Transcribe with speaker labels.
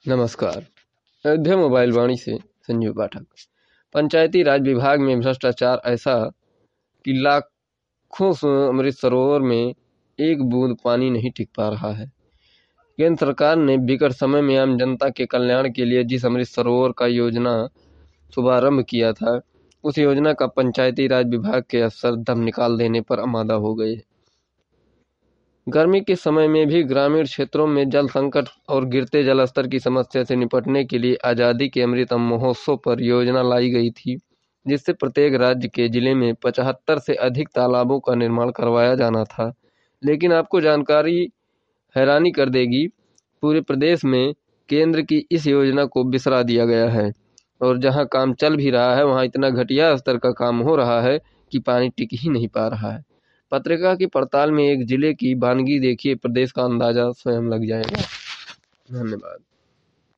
Speaker 1: नमस्कार। अयोध्या मोबाइल वाणी से संजीव पाठक। पंचायती राज विभाग में भ्रष्टाचार ऐसा कि लाखों अमृत सरोवर में एक बूंद पानी नहीं टिक पा रहा है। केंद्र सरकार ने विकट समय में आम जनता के कल्याण के लिए जिस अमृत सरोवर का योजना शुभारंभ किया था, उस योजना का पंचायती राज विभाग के अफसर दम निकाल देने पर आमादा हो गए। गर्मी के समय में भी ग्रामीण क्षेत्रों में जल संकट और गिरते जल स्तर की समस्या से निपटने के लिए आज़ादी के अमृत महोत्सव पर योजना लाई गई थी, जिससे प्रत्येक राज्य के जिले में 75 से अधिक तालाबों का निर्माण करवाया जाना था। लेकिन आपको जानकारी हैरानी कर देगी, पूरे प्रदेश में केंद्र की इस योजना को बिसरा दिया गया है और जहां काम चल भी रहा है वहां इतना घटिया स्तर का काम हो रहा है कि पानी टिक ही नहीं पा रहा है। पत्रिका की पड़ताल में एक जिले की वानगी देखिए, प्रदेश का अंदाजा स्वयं लग जाएगा। धन्यवाद।